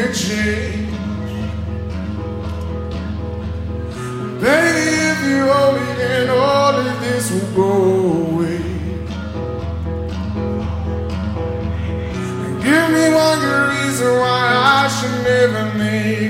a change. Baby, if you hold me, then all of this will go away. And give me one good reason why I should never make